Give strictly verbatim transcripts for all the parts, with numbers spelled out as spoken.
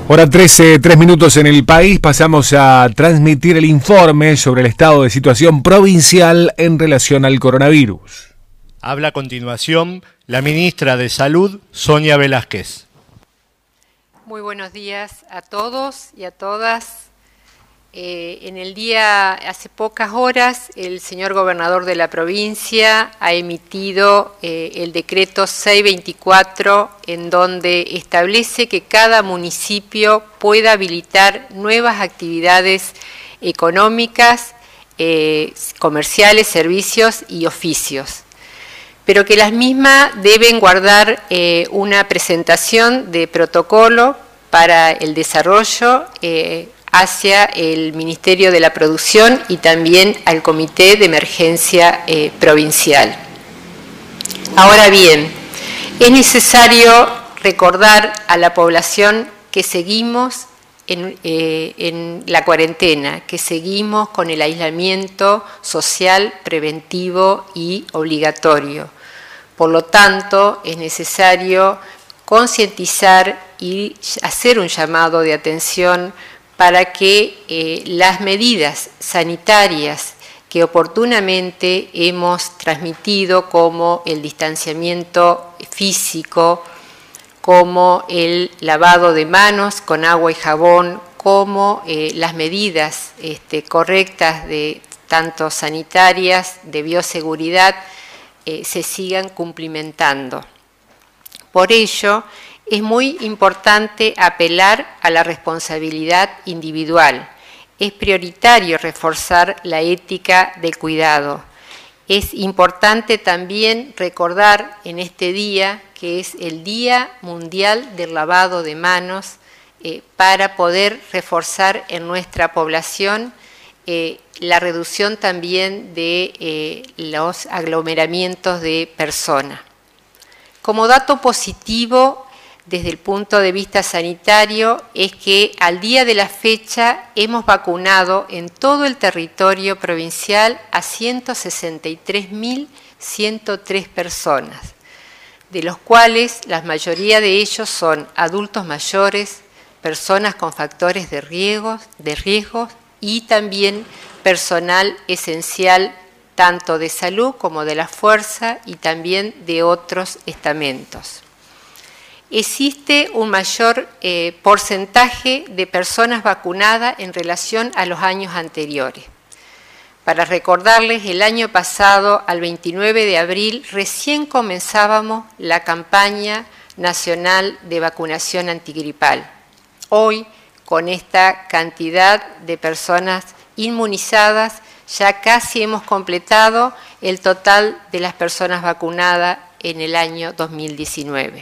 Hora trece, tres minutos en el país. Pasamos a transmitir el informe sobre el estado de situación provincial en relación al coronavirus. Habla a continuación la ministra de Salud, Sonia Velázquez. Muy buenos días a todos y a todas. Eh, en el día, hace pocas horas, el señor gobernador de la provincia ha emitido eh, el decreto seiscientos veinticuatro, en donde establece que cada municipio pueda habilitar nuevas actividades económicas, eh, comerciales, servicios y oficios, pero que las mismas deben guardar eh, una presentación de protocolo para el desarrollo eh, hacia el Ministerio de la Producción y también al Comité de Emergencia eh, Provincial. Ahora bien, es necesario recordar a la población que seguimos en, eh, en la cuarentena, que seguimos con el aislamiento social, preventivo y obligatorio. Por lo tanto, es necesario concientizar y hacer un llamado de atención para que eh, las medidas sanitarias que oportunamente hemos transmitido, como el distanciamiento físico, como el lavado de manos con agua y jabón, como eh, las medidas este, correctas de tanto sanitarias, de bioseguridad, eh, se sigan cumplimentando. Por ello, es muy importante apelar a la responsabilidad individual. Es prioritario reforzar la ética del cuidado. Es importante también recordar en este día, que es el Día Mundial del Lavado de Manos, eh, para poder reforzar en nuestra población eh, la reducción también de eh, los aglomeramientos de personas. Como dato positivo, desde el punto de vista sanitario, es que al día de la fecha hemos vacunado en todo el territorio provincial a ciento sesenta y tres mil ciento tres personas, de los cuales la mayoría de ellos son adultos mayores, personas con factores de riesgo, de riesgo y también personal esencial, tanto de salud como de la fuerza y también de otros estamentos. Existe un mayor eh, porcentaje de personas vacunadas en relación a los años anteriores. Para recordarles, el año pasado, al veintinueve de abril, recién comenzábamos la campaña nacional de vacunación antigripal. Hoy, con esta cantidad de personas inmunizadas, ya casi hemos completado el total de las personas vacunadas en el año dos mil diecinueve.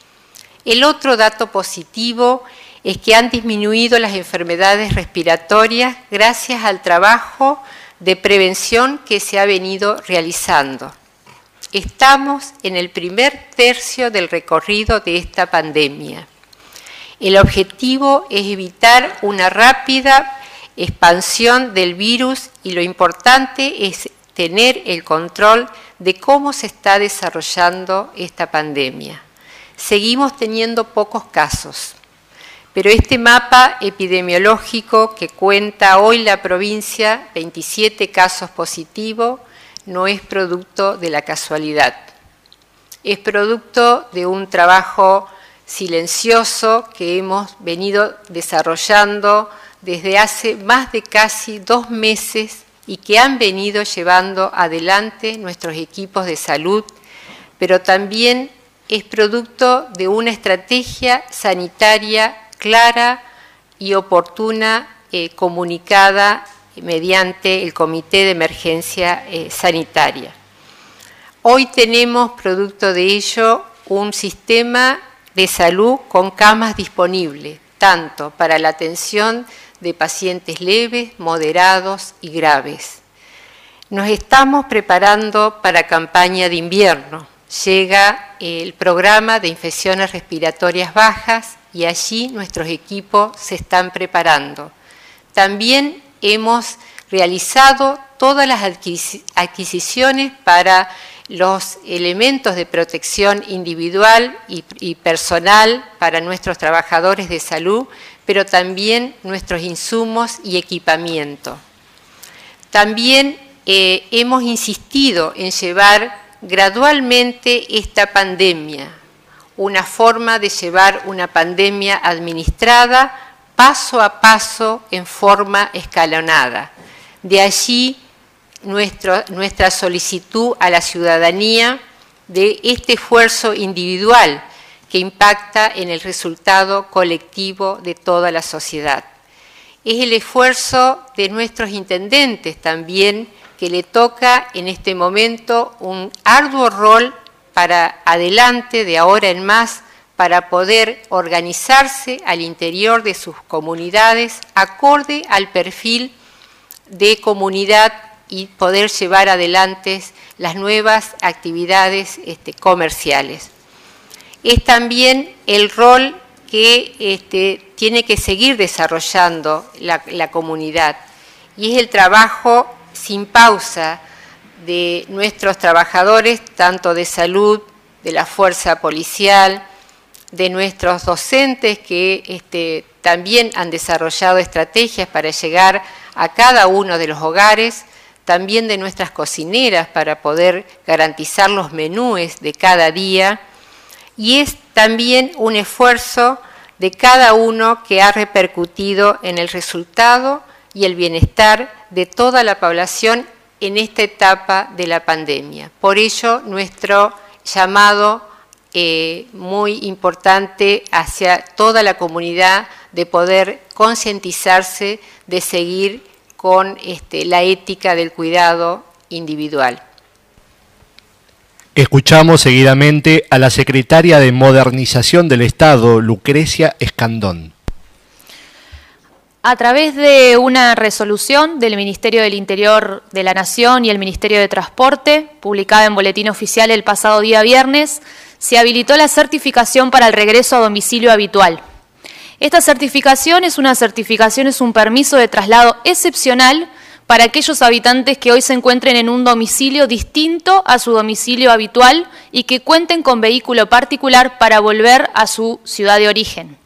El otro dato positivo es que han disminuido las enfermedades respiratorias gracias al trabajo de prevención que se ha venido realizando. Estamos en el primer tercio del recorrido de esta pandemia. El objetivo es evitar una rápida expansión del virus y lo importante es tener el control de cómo se está desarrollando esta pandemia. Seguimos teniendo pocos casos, pero este mapa epidemiológico que cuenta hoy la provincia, veintisiete casos positivos, no es producto de la casualidad. Es producto de un trabajo silencioso que hemos venido desarrollando desde hace más de casi dos meses y que han venido llevando adelante nuestros equipos de salud, pero también es producto de una estrategia sanitaria clara y oportuna, eh, comunicada mediante el Comité de Emergencia eh, Sanitaria. Hoy tenemos, producto de ello, un sistema de salud con camas disponibles, tanto para la atención de pacientes leves, moderados y graves. Nos estamos preparando para campaña de invierno. Llega el programa de infecciones respiratorias bajas y allí nuestros equipos se están preparando. También hemos realizado todas las adquisiciones para los elementos de protección individual y, y personal para nuestros trabajadores de salud, pero también nuestros insumos y equipamiento. También eh, hemos insistido en llevar gradualmente esta pandemia, una forma de llevar una pandemia administrada paso a paso en forma escalonada. De allí nuestro, nuestra solicitud a la ciudadanía de este esfuerzo individual que impacta en el resultado colectivo de toda la sociedad. Es el esfuerzo de nuestros intendentes también, que le toca en este momento un arduo rol para adelante, de ahora en más, para poder organizarse al interior de sus comunidades acorde al perfil de comunidad y poder llevar adelante las nuevas actividades este, comerciales. Es también el rol que este, tiene que seguir desarrollando la, la comunidad, y es el trabajo sin pausa de nuestros trabajadores, tanto de salud, de la fuerza policial, de nuestros docentes que este, también han desarrollado estrategias para llegar a cada uno de los hogares, también de nuestras cocineras para poder garantizar los menúes de cada día, y es también un esfuerzo de cada uno que ha repercutido en el resultado y el bienestar de toda la población en esta etapa de la pandemia. Por ello, nuestro llamado eh, muy importante hacia toda la comunidad de poder concientizarse, de seguir con este, la ética del cuidado individual. Escuchamos seguidamente a la secretaria de Modernización del Estado, Lucrecia Escandón. A través de una resolución del Ministerio del Interior de la Nación y el Ministerio de Transporte, publicada en Boletín Oficial el pasado día viernes, se habilitó la certificación para el regreso a domicilio habitual. Esta certificación es una certificación, es un permiso de traslado excepcional para aquellos habitantes que hoy se encuentren en un domicilio distinto a su domicilio habitual y que cuenten con vehículo particular para volver a su ciudad de origen.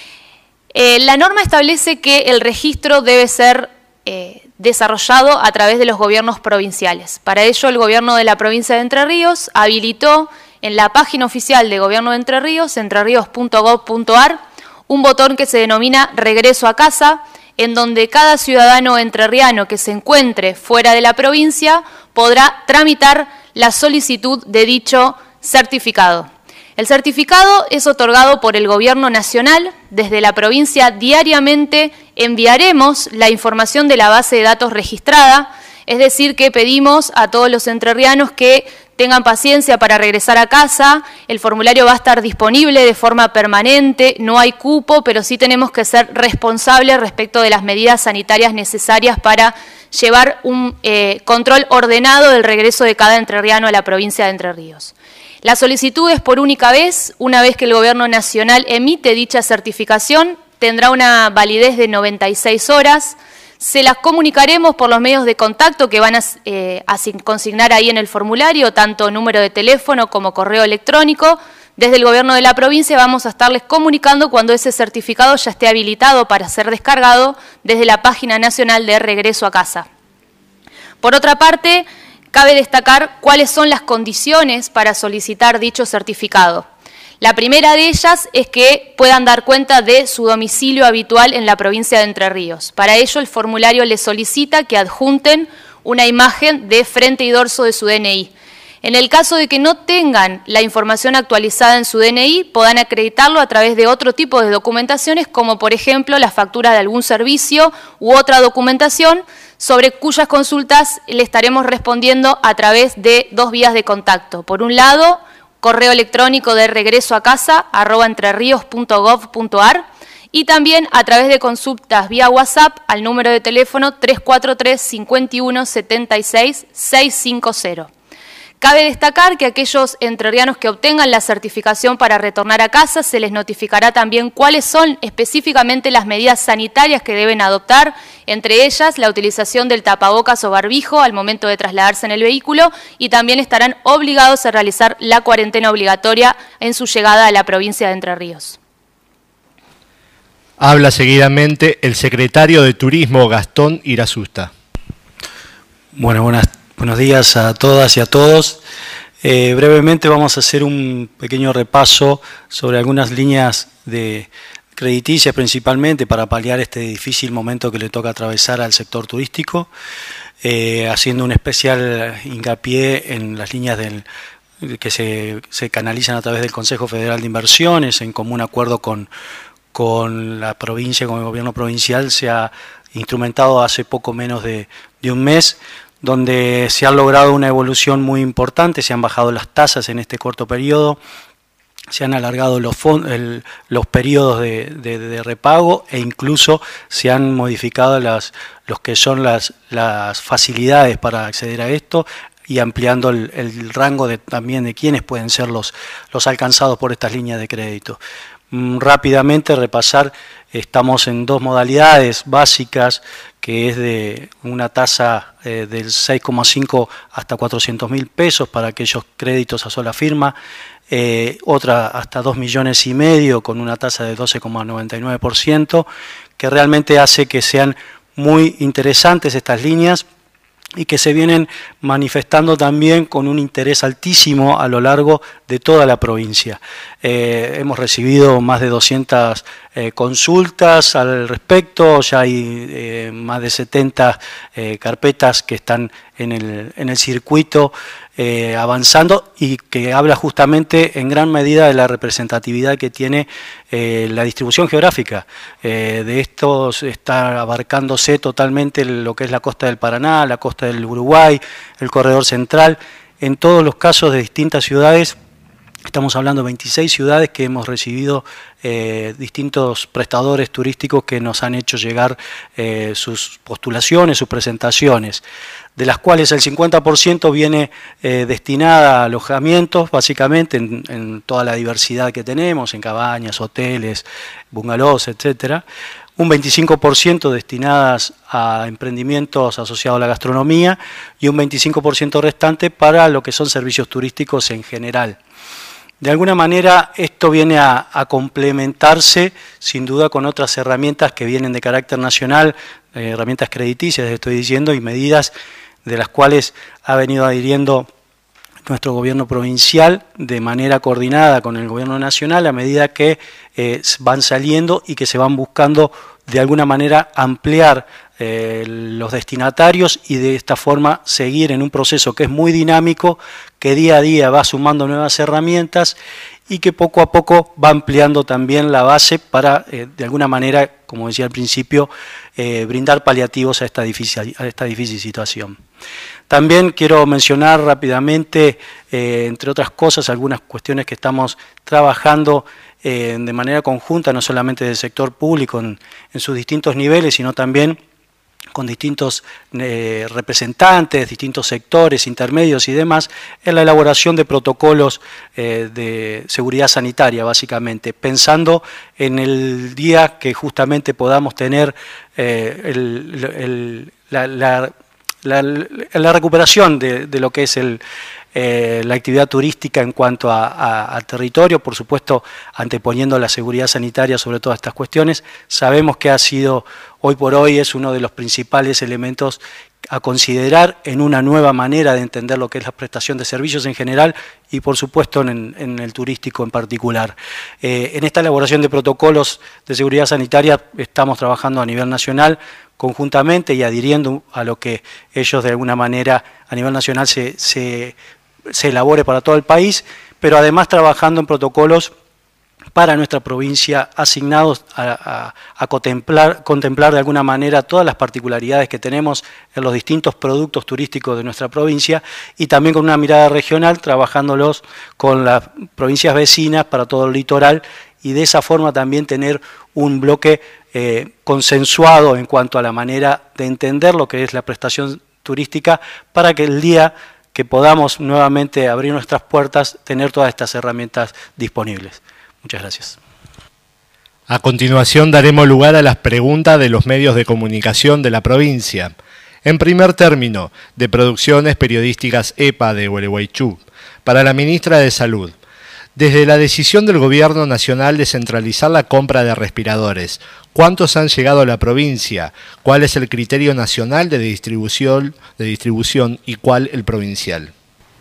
Eh, la norma establece que el registro debe ser eh, desarrollado a través de los gobiernos provinciales. Para ello, el gobierno de la provincia de Entre Ríos habilitó en la página oficial de Gobierno de Entre Ríos, entreríos punto gob punto ar, un botón que se denomina Regreso a Casa, en donde cada ciudadano entrerriano que se encuentre fuera de la provincia podrá tramitar la solicitud de dicho certificado. El certificado es otorgado por el Gobierno Nacional. Desde la provincia diariamente enviaremos la información de la base de datos registrada, es decir, que pedimos a todos los entrerrianos que tengan paciencia para regresar a casa. El formulario va a estar disponible de forma permanente, no hay cupo, pero sí tenemos que ser responsables respecto de las medidas sanitarias necesarias para llevar un eh, control ordenado del regreso de cada entrerriano a la provincia de Entre Ríos. La solicitud es por única vez. Una vez que el Gobierno Nacional emite dicha certificación, tendrá una validez de noventa y seis horas. Se las comunicaremos por los medios de contacto que van a, eh, a consignar ahí en el formulario, tanto número de teléfono como correo electrónico. Desde el Gobierno de la provincia vamos a estarles comunicando cuando ese certificado ya esté habilitado para ser descargado desde la página nacional de Regreso a Casa. Por otra parte, cabe destacar cuáles son las condiciones para solicitar dicho certificado. La primera de ellas es que puedan dar cuenta de su domicilio habitual en la provincia de Entre Ríos. Para ello, el formulario les solicita que adjunten una imagen de frente y dorso de su D N I. En el caso de que no tengan la información actualizada en su D N I, podrán acreditarlo a través de otro tipo de documentaciones, como por ejemplo la factura de algún servicio u otra documentación, sobre cuyas consultas le estaremos respondiendo a través de dos vías de contacto. Por un lado, correo electrónico de regreso a casa, arroba entreríos punto gob punto ar, y también a través de consultas vía WhatsApp al número de teléfono tres cuatro tres, cinco uno, siete seis, seis cinco cero. Cabe destacar que a aquellos entrerrianos que obtengan la certificación para retornar a casa se les notificará también cuáles son específicamente las medidas sanitarias que deben adoptar, entre ellas la utilización del tapabocas o barbijo al momento de trasladarse en el vehículo, y también estarán obligados a realizar la cuarentena obligatoria en su llegada a la provincia de Entre Ríos. Habla seguidamente el secretario de Turismo, Gastón Irazusta. Bueno, buenas, buenos días a todas y a todos. Eh, brevemente vamos a hacer un pequeño repaso sobre algunas líneas de crediticias, principalmente para paliar este difícil momento que le toca atravesar al sector turístico, eh, haciendo un especial hincapié en las líneas del, que se, se canalizan a través del Consejo Federal de Inversiones, en común acuerdo con con la provincia, con el gobierno provincial. Se ha instrumentado hace poco menos de, de un mes, donde se ha logrado una evolución muy importante, se han bajado las tasas en este corto periodo, se han alargado los, el, los periodos de, de, de repago, e incluso se han modificado las, los que son las, las facilidades para acceder a esto, y ampliando el, el rango de, también de quienes pueden ser los, los alcanzados por estas líneas de crédito. Rápidamente repasar, estamos en dos modalidades básicas, que es de una tasa eh, del seis coma cinco hasta cuatrocientos mil pesos para aquellos créditos a sola firma, eh, otra hasta dos millones y medio con una tasa de doce coma noventa y nueve por ciento, que realmente hace que sean muy interesantes estas líneas y que se vienen manifestando también con un interés altísimo a lo largo de toda la provincia. Eh, hemos recibido más de doscientas eh, consultas al respecto, ya hay eh, más de setenta eh, carpetas que están en el, en el circuito eh, avanzando, y que habla justamente en gran medida de la representatividad que tiene eh, la distribución geográfica. Eh, de estos está abarcándose totalmente lo que es la costa del Paraná, la costa del Uruguay, el corredor central. En todos los casos de distintas ciudades, estamos hablando de veintiséis ciudades que hemos recibido eh, distintos prestadores turísticos que nos han hecho llegar eh, sus postulaciones, sus presentaciones, de las cuales el cincuenta por ciento viene eh, destinada a alojamientos, básicamente en, en toda la diversidad que tenemos, en cabañas, hoteles, bungalows, etcétera. Un veinticinco por ciento destinadas a emprendimientos asociados a la gastronomía, y un veinticinco por ciento restante para lo que son servicios turísticos en general. De alguna manera esto viene a, a complementarse sin duda con otras herramientas que vienen de carácter nacional, eh, herramientas crediticias, estoy diciendo, y medidas de las cuales ha venido adhiriendo nuestro gobierno provincial de manera coordinada con el gobierno nacional, a medida que eh, van saliendo y que se van buscando de alguna manera ampliar eh, los destinatarios, y de esta forma seguir en un proceso que es muy dinámico, que día a día va sumando nuevas herramientas y que poco a poco va ampliando también la base para, eh, de alguna manera, como decía al principio, eh, brindar paliativos a esta difícil, a esta difícil situación. También quiero mencionar rápidamente, eh, entre otras cosas, algunas cuestiones que estamos trabajando eh, de manera conjunta, no solamente del sector público en, en sus distintos niveles, sino también con distintos eh, representantes, distintos sectores, intermedios y demás, en la elaboración de protocolos eh, de seguridad sanitaria, básicamente, pensando en el día que justamente podamos tener eh, el, el, la, la, la, la recuperación de, de lo que es el, eh, la actividad turística en cuanto a, a, a territorio, por supuesto anteponiendo la seguridad sanitaria sobre todas estas cuestiones. Sabemos que ha sido, hoy por hoy, es uno de los principales elementos a considerar en una nueva manera de entender lo que es la prestación de servicios en general y por supuesto en, en el turístico en particular. Eh, en esta elaboración de protocolos de seguridad sanitaria estamos trabajando a nivel nacional conjuntamente y adhiriendo a lo que ellos de alguna manera a nivel nacional se, se, se elabore para todo el país, pero además trabajando en protocolos para nuestra provincia asignados a, a, a contemplar, contemplar de alguna manera todas las particularidades que tenemos en los distintos productos turísticos de nuestra provincia, y también con una mirada regional, trabajándolos con las provincias vecinas para todo el litoral, y de esa forma también tener un bloque eh, consensuado en cuanto a la manera de entender lo que es la prestación turística, para que el día que podamos nuevamente abrir nuestras puertas, tener todas estas herramientas disponibles. Muchas gracias. A continuación daremos lugar a las preguntas de los medios de comunicación de la provincia. En primer término, de Producciones Periodísticas E P A de Gualeguaychú, para la ministra de Salud. Desde la decisión del Gobierno Nacional de centralizar la compra de respiradores, ¿cuántos han llegado a la provincia? ¿Cuál es el criterio nacional de distribución, de distribución y cuál el provincial?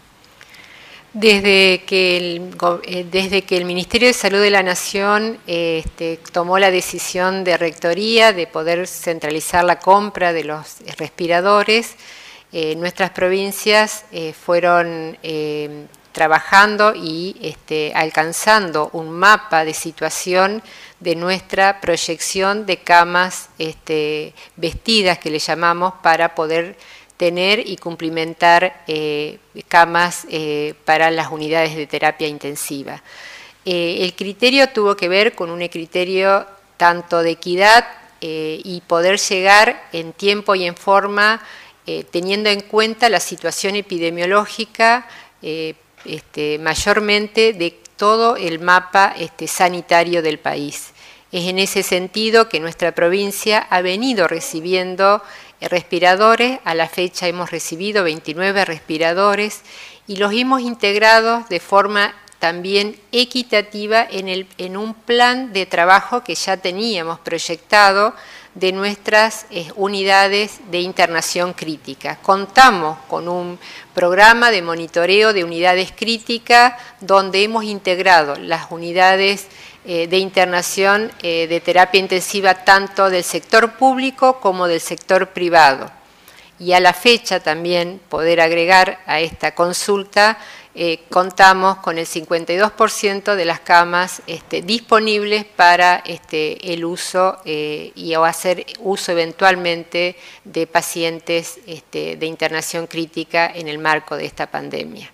Desde que el, desde que el Ministerio de Salud de la Nación este, tomó la decisión de rectoría de poder centralizar la compra de los respiradores, eh, nuestras provincias eh, fueron eh, trabajando y este, alcanzando un mapa de situación de nuestra proyección de camas este, vestidas, que le llamamos, para poder tener y cumplimentar eh, camas eh, para las unidades de terapia intensiva. Eh, el criterio tuvo que ver con un criterio tanto de equidad eh, y poder llegar en tiempo y en forma, eh, teniendo en cuenta la situación epidemiológica, eh, este, mayormente de todo el mapa este, sanitario del país. Es en ese sentido que nuestra provincia ha venido recibiendo respiradores. A la fecha hemos recibido veintinueve respiradores y los hemos integrado de forma también equitativa en, el, en un plan de trabajo que ya teníamos proyectado de nuestras eh, unidades de internación crítica. Contamos con un programa de monitoreo de unidades críticas donde hemos integrado las unidades eh, de internación eh, de terapia intensiva tanto del sector público como del sector privado. Y a la fecha también poder agregar a esta consulta, eh, contamos con el cincuenta y dos por ciento de las camas este, disponibles para este, el uso eh, y o hacer uso eventualmente de pacientes este, de internación crítica en el marco de esta pandemia.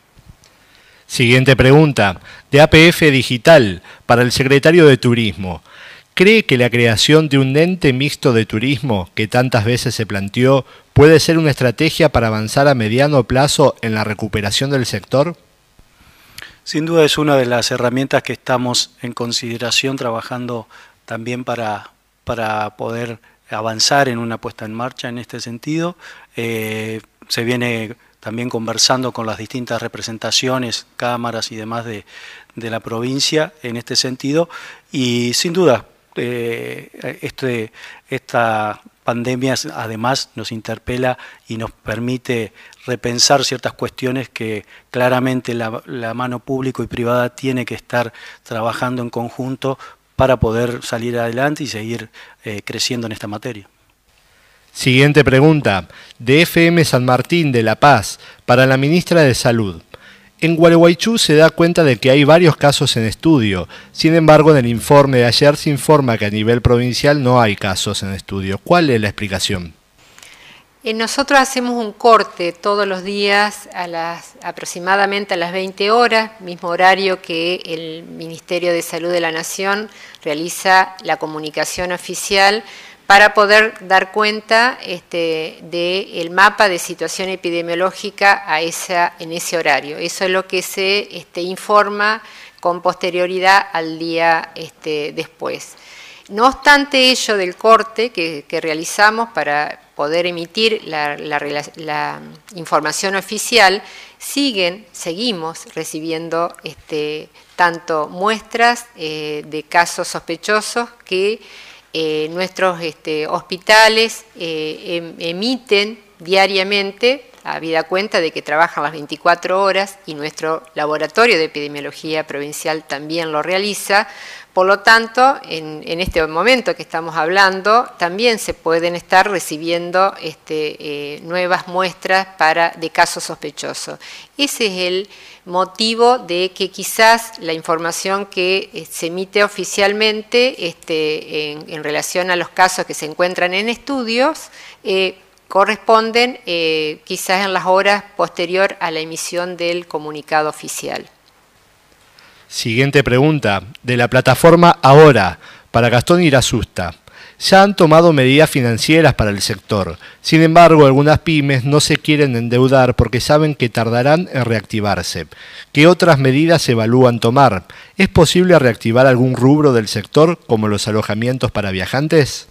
Siguiente pregunta, de A P F Digital, para el secretario de Turismo. ¿Cree que la creación de un ente mixto de turismo, que tantas veces se planteó, puede ser una estrategia para avanzar a mediano plazo en la recuperación del sector? Sin duda es una de las herramientas que estamos en consideración trabajando también para, para poder avanzar en una puesta en marcha en este sentido. Eh, se viene también conversando con las distintas representaciones, cámaras y demás de, de la provincia en este sentido y sin duda eh, este, esta pandemia además nos interpela y nos permite repensar ciertas cuestiones que claramente la, la mano público y privada tiene que estar trabajando en conjunto para poder salir adelante y seguir eh, creciendo en esta materia. Siguiente pregunta, de F M San Martín de La Paz, para la ministra de Salud. En Gualeguaychú se da cuenta de que hay varios casos en estudio, sin embargo en el informe de ayer se informa que a nivel provincial no hay casos en estudio. ¿Cuál es la explicación? Nosotros hacemos un corte todos los días a las aproximadamente a las veinte horas, mismo horario que el Ministerio de Salud de la Nación realiza la comunicación oficial para poder dar cuenta este, del mapa de situación epidemiológica a esa, en ese horario. Eso es lo que se este, informa con posterioridad al día este, después. No obstante ello del corte que, que realizamos para poder emitir la, la, la información oficial, siguen, seguimos recibiendo este, tanto muestras eh, de casos sospechosos que Eh, nuestros este, hospitales eh, em, emiten diariamente, habida cuenta de que trabajan las veinticuatro horas y nuestro laboratorio de epidemiología provincial también lo realiza. Por lo tanto, en, en este momento que estamos hablando, también se pueden estar recibiendo este, eh, nuevas muestras para, de casos sospechosos. Ese es el motivo de que quizás la información que eh, se emite oficialmente este, en, en relación a los casos que se encuentran en estudios eh, corresponden eh, quizás en las horas posterior a la emisión del comunicado oficial. Siguiente pregunta, de la plataforma Ahora, para Gastón Irasusta. Ya han tomado medidas financieras para el sector. Sin embargo, algunas pymes no se quieren endeudar porque saben que tardarán en reactivarse. ¿Qué otras medidas se evalúan tomar? ¿Es posible reactivar algún rubro del sector, como los alojamientos para viajantes?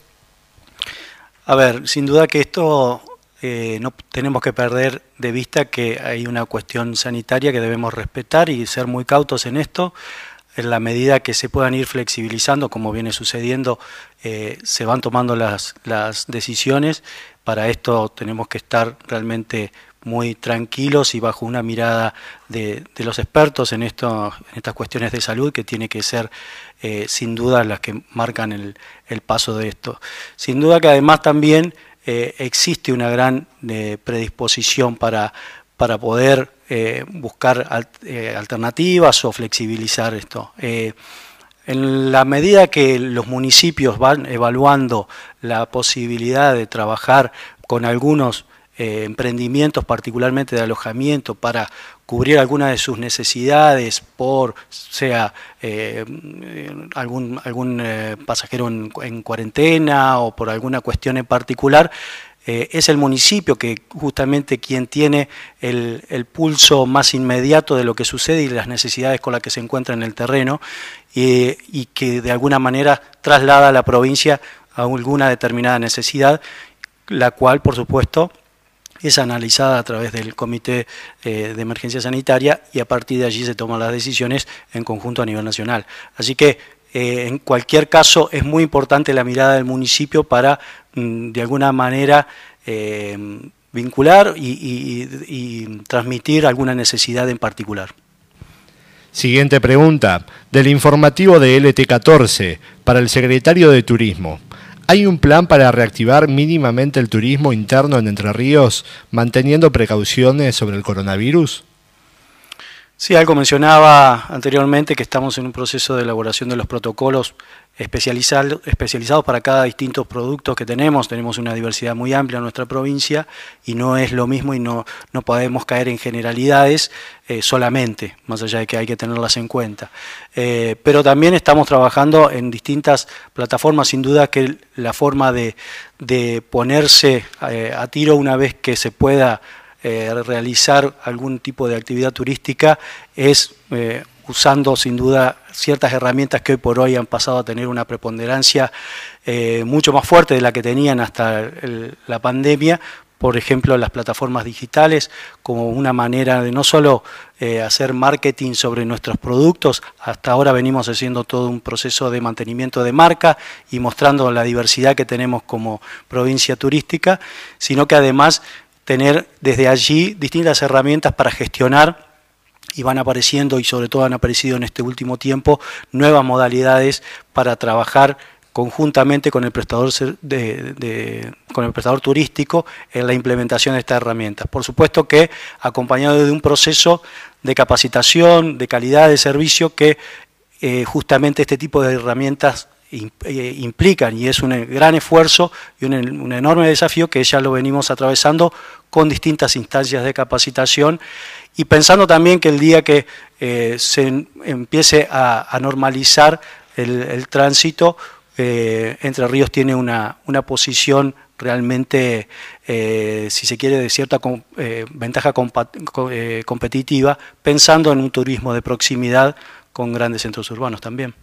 A ver, sin duda que esto eh, no tenemos que perder de vista que hay una cuestión sanitaria que debemos respetar y ser muy cautos en esto. En la medida que se puedan ir flexibilizando, como viene sucediendo, eh, se van tomando las, las decisiones. Para esto tenemos que estar realmente muy tranquilos y bajo una mirada de, de los expertos en, esto, en estas cuestiones de salud, que tiene que ser eh, sin duda las que marcan el, el paso de esto. Sin duda que además también eh, existe una gran eh, predisposición para, para poder Eh, buscar al, eh, alternativas o flexibilizar esto. Eh, en la medida que los municipios van evaluando la posibilidad de trabajar con algunos eh, emprendimientos, particularmente de alojamiento, para cubrir algunas de sus necesidades, por sea eh, algún, algún eh, pasajero en, en cuarentena o por alguna cuestión en particular, Eh, es el municipio que justamente quien tiene el, el pulso más inmediato de lo que sucede y las necesidades con las que se encuentra en el terreno, eh, y que de alguna manera traslada a la provincia a alguna determinada necesidad, la cual por supuesto es analizada a través del Comité eh, de Emergencia Sanitaria, y a partir de allí se toman las decisiones en conjunto a nivel nacional. Así que Eh, en cualquier caso es muy importante la mirada del municipio para mm, de alguna manera eh, vincular y, y, y transmitir alguna necesidad en particular. Siguiente pregunta, del informativo de L T catorce, para el secretario de Turismo. ¿Hay un plan para reactivar mínimamente el turismo interno en Entre Ríos, manteniendo precauciones sobre el coronavirus? Sí, algo mencionaba anteriormente que estamos en un proceso de elaboración de los protocolos especializados, especializados para cada distintos productos que tenemos. Tenemos una diversidad muy amplia en nuestra provincia y no es lo mismo, y no, no podemos caer en generalidades eh, solamente, más allá de que hay que tenerlas en cuenta. Eh, pero también estamos trabajando en distintas plataformas. Sin duda que la forma de, de ponerse eh, a tiro una vez que se pueda Eh, realizar algún tipo de actividad turística es eh, usando sin duda ciertas herramientas que hoy por hoy han pasado a tener una preponderancia eh, mucho más fuerte de la que tenían hasta el, la pandemia. Por ejemplo, las plataformas digitales, como una manera de no solo eh, hacer marketing sobre nuestros productos. Hasta ahora venimos haciendo todo un proceso de mantenimiento de marca y mostrando la diversidad que tenemos como provincia turística, sino que además tener desde allí distintas herramientas para gestionar, y van apareciendo, y sobre todo han aparecido en este último tiempo, nuevas modalidades para trabajar conjuntamente con el prestador de, de, con el prestador turístico en la implementación de estas herramientas. Por supuesto que acompañado de un proceso de capacitación, de calidad de servicio que eh, justamente este tipo de herramientas implican, y es un gran esfuerzo y un, un enorme desafío que ya lo venimos atravesando con distintas instancias de capacitación, y pensando también que el día que eh, se empiece a, a normalizar el, el tránsito, eh, Entre Ríos tiene una, una posición realmente, eh, si se quiere, de cierta com, eh, ventaja compa, eh, competitiva, pensando en un turismo de proximidad con grandes centros urbanos también.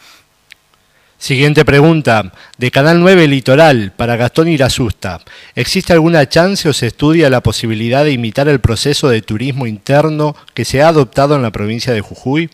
Siguiente pregunta, de Canal nueve Litoral, para Gastón Irasusta. ¿Existe alguna chance o se estudia la posibilidad de imitar el proceso de turismo interno que se ha adoptado en la provincia de Jujuy?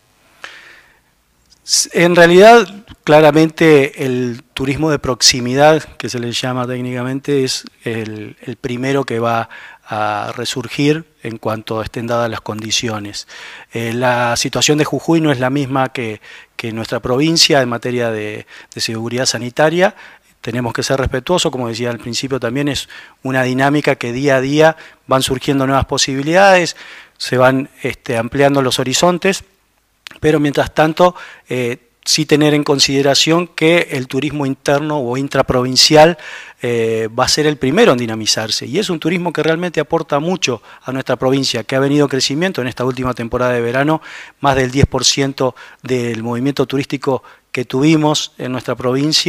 En realidad, claramente el turismo de proximidad, que se le llama técnicamente, es el, el primero que va a resurgir en cuanto estén dadas las condiciones. Eh, la situación de Jujuy no es la misma que, que nuestra provincia en materia de, de seguridad sanitaria. Tenemos que ser respetuosos, como decía al principio, también es una dinámica que día a día van surgiendo nuevas posibilidades, se van este, ampliando los horizontes, pero mientras tanto eh, sí tener en consideración que el turismo interno o intraprovincial eh, va a ser el primero en dinamizarse, y es un turismo que realmente aporta mucho a nuestra provincia, que ha venido en crecimiento en esta última temporada de verano. Más del diez por ciento del movimiento turístico que tuvimos en nuestra provincia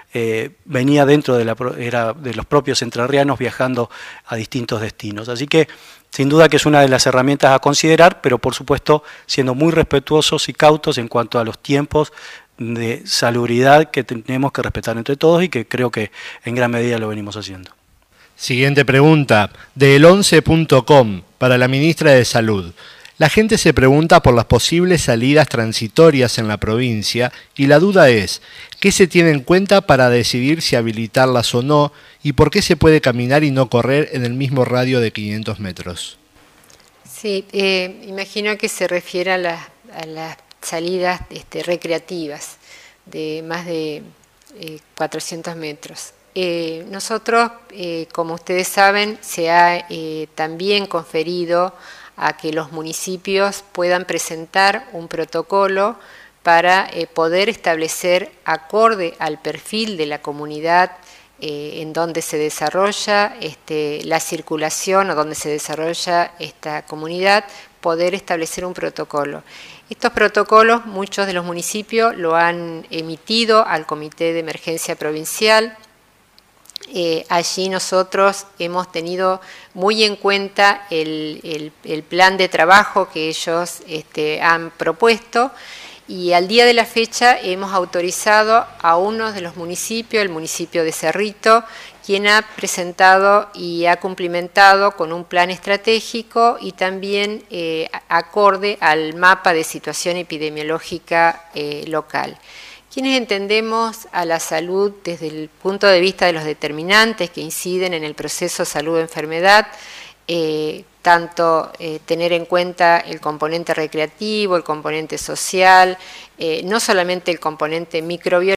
eh, venía dentro de, la, era de los propios entrerrianos viajando a distintos destinos. Así que sin duda que es una de las herramientas a considerar, pero por supuesto siendo muy respetuosos y cautos en cuanto a los tiempos de salubridad que tenemos que respetar entre todos y que creo que en gran medida lo venimos haciendo. Siguiente pregunta, de el once punto com, para la ministra de Salud. La gente se pregunta por las posibles salidas transitorias en la provincia y la duda es, ¿qué se tiene en cuenta para decidir si habilitarlas o no y por qué se puede caminar y no correr en el mismo radio de quinientos metros? Sí, eh, imagino que se refiere a, la, a las salidas este, recreativas de más de eh, cuatrocientos metros. Eh, nosotros, eh, como ustedes saben, se ha eh, también conferido a que los municipios puedan presentar un protocolo para eh, poder establecer, acorde al perfil de la comunidad eh, en donde se desarrolla este, la circulación o donde se desarrolla esta comunidad, poder establecer un protocolo. Estos protocolos, muchos de los municipios lo han emitido al Comité de Emergencia Provincial. Eh, allí nosotros hemos tenido muy en cuenta el, el, el plan de trabajo que ellos este, han propuesto y al día de la fecha hemos autorizado a uno de los municipios, el municipio de Cerrito, quien ha presentado y ha cumplimentado con un plan estratégico y también eh, acorde al mapa de situación epidemiológica eh, local. Quienes entendemos a la salud desde el punto de vista de los determinantes que inciden en el proceso salud-enfermedad, eh, tanto eh, tener en cuenta el componente recreativo, el componente social, eh, no solamente el componente microbiológico,